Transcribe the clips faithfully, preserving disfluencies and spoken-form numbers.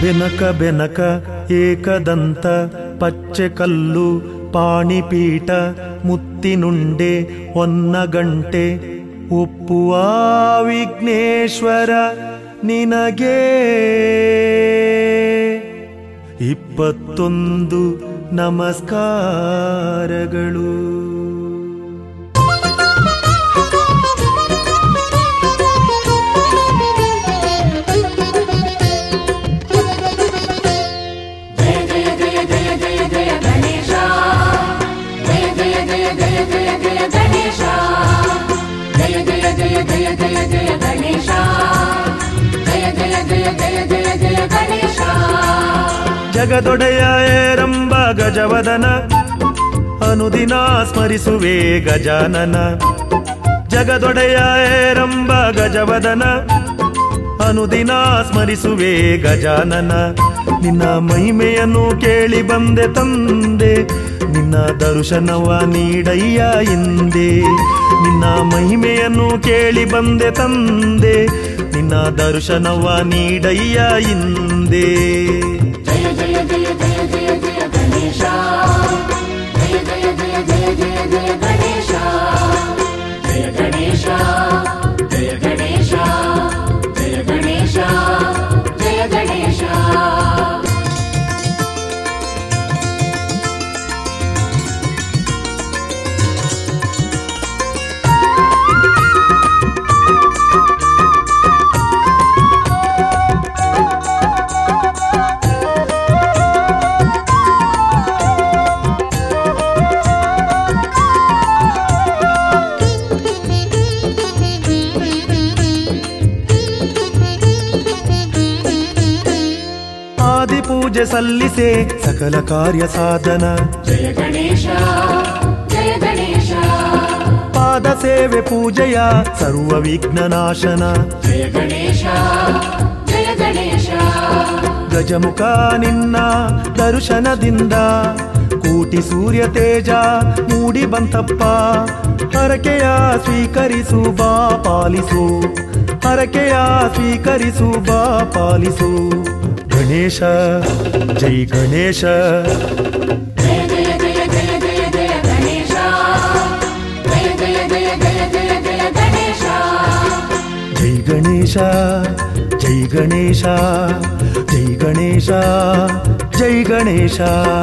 ಬೆನಕ ಬೆನಕ ಏಕದಂತ ಪಚ್ಚೆ ಕಲ್ಲು ಪಾಣಿಪೀಠ ಮುತ್ತಿನುಂಡೆ ಹೊನ್ನಗಂಟೆ ಒಪ್ಪುವ ವಿಘ್ನೇಶ್ವರ ನಿನಗೆ ಇಪ್ಪತ್ತೊಂದು ನಮಸ್ಕಾರಗಳು. ಜಗದೊಡೆಯ ಏರಂಬ ಗಜವದನ ಅನುದಿನ ಸ್ಮರಿಸುವೆ ಗಜಾನನ. ಜಗದೊಡೆಯ ಏರಂಬ ಗಜವದನ ಅನುದಿನ ಸ್ಮರಿಸುವೆ ಗಜಾನನ. ನಿನ್ನ ಮಹಿಮೆಯನ್ನು ಕೇಳಿ ಬಂದೆ ತಂದೆ, ನಿನ್ನ ದರ್ಶನವ ನೀಡಯ್ಯ ಹಿಂದೆ. ನಿನ್ನ ಮಹಿಮೆಯನ್ನು ಕೇಳಿ ಬಂದೆ ತಂದೆ, ನಿನ್ನ ದರ್ಶನವ ನೀಡಯ್ಯ ಹಿಂದೆ. ಜಯ ಜಯ ಜಯ ಜಯ ಜಯ ಜಯ ಗಣೇಶ, ಜಯ ಜಯ ಜಯ ಜಯ ಜಯ ಜಯ ಗಣೇಶ, ಜಯ ಗಣೇಶ ಜಯ ಗಣೇಶ, ಜಯ ಗಣೇಶ ಜಯ ಗಣೇಶ. ಪೂಜೆ ಸಲ್ಲಿಸೆ ಸಕಲ ಕಾರ್ಯ ಸಾಧನ. ಜಯ ಗಣೇಶ ಜಯ ಗಣೇಶ, ಪಾದ ಸೇವೆ ಪೂಜೆಯ ಸರ್ವ ವಿಘ್ನ ನಾಶನ. ಜಯ ಗಣೇಶ ಜಯ ಗಣೇಶ, ಗಜಮುಖ ನಿನ್ನ ದರ್ಶನದಿಂದ ಕೋಟಿ ಸೂರ್ಯ ತೇಜ ಮೂಡಿ ಬಂತಪ್ಪ. ಹರಕೆಯ ಸ್ವೀಕರಿಸು ಬಾ ಪಾಲಿಸು, ಹರಕೆಯ ಸ್ವೀಕರಿಸು ಬಾ ಪಾಲಿಸು. ಗಣೇಶ ಜೈ ಗಣೇಶ, ಜಯ ಜಯ ಜಯ ಜಯ ಜಯ ಜಯ ಗಣೇಶ, ಜಯ ಜಯ ಜಯ ಜಯ ಜಯ ಜಯ ಗಣೇಶ. ಜೈ ಗಣೇಶ ಜೈ ಗಣೇಶ, ಜೈ ಗಣೇಶ ಜೈ ಗಣೇಶ.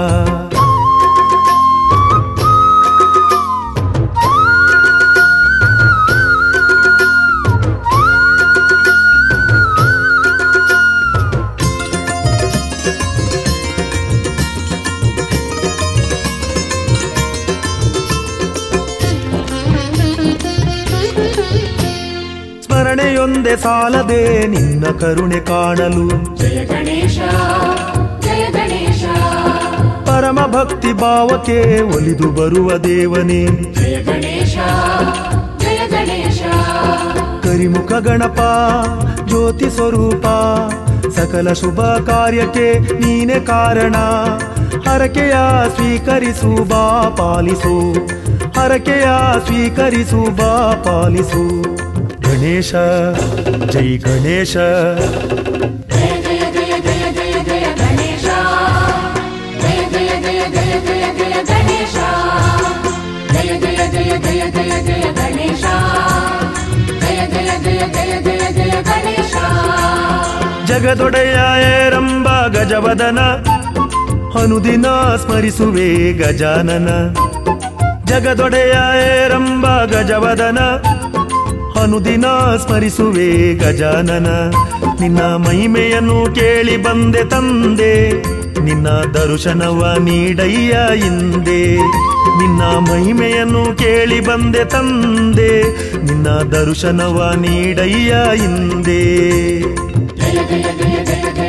ಸ್ಮರಣೆಯೊಂದೇ ಸಾಲದೆ ನಿನ್ನ ಕರುಣೆ ಕಾಣಲು. ಜಯ ಗಣೇಶ ಜಯ ಗಣೇಶ, ಪರಮ ಭಕ್ತಿ ಭಾವಕ್ಕೆ ಒಲಿದು ಬರುವ ದೇವನೇ. ಜಯ ಗಣೇಶ ಜಯ ಗಣೇಶ, ಕರಿಮುಖ ಗಣಪ ಜ್ಯೋತಿ ಸ್ವರೂಪ, ಸಕಲ ಶುಭ ಕಾರ್ಯಕ್ಕೆ ನೀನೆ ಕಾರಣ. ಹರಕೆಯ ಸ್ವೀಕರಿಸು ಬಾ ಪಾಲಿಸು, ಹರಕೆಯ ಸ್ವೀಕರಿಸು ಬಾ ಪಾಲಿಸು. ಗಣೇಶ ಜೈ ಗಣೇಶ, ಜಯ ಜಯ ಜಯ ಜಯ ಜಯ ಜಯ ಗಣೇಶ, ಜಯ ಜಯ ಜಯ ಜಯ ಜಯ ಜಯ ಗಣೇಶ, ಜಯ ಜಯ ಜಯ ಜಯ ಜಯ ಜಯ ಗಣೇಶ, ಜಯ ಜಯ ಜಯ ಜಯ ಜಯ ಜಯ ಗಣೇಶ. ಜಗದೊಡೆಯ ಏರಂಬ ಗಜವದನ ಅನುದಿನ ಸ್ಮರಿಸುವೆ ಗಜಾನನ. ಜಗದೊಡೆಯ ಏರಂಬ ಗಜವದನ ಅನುದಿನ ಸ್ಮರಿಸುವೆ ಗಜಾನನ. ನಿನ್ನ ಮಹಿಮೆಯನ್ನು ಕೇಳಿ ಬಂದೆ ತಂದೆ, ನಿನ್ನ ದರ್ಶನವ ನೀಡಯ್ಯ ಹಿಂದೆ. ನಿನ್ನ ಮಹಿಮೆಯನ್ನು ಕೇಳಿ ಬಂದೆ ತಂದೆ, ನಿನ್ನ ದರ್ಶನವ ನೀಡಯ್ಯ ಹಿಂದೆ. ಜಯ ಜಯ ಜಯ ಜಯ ಜಯ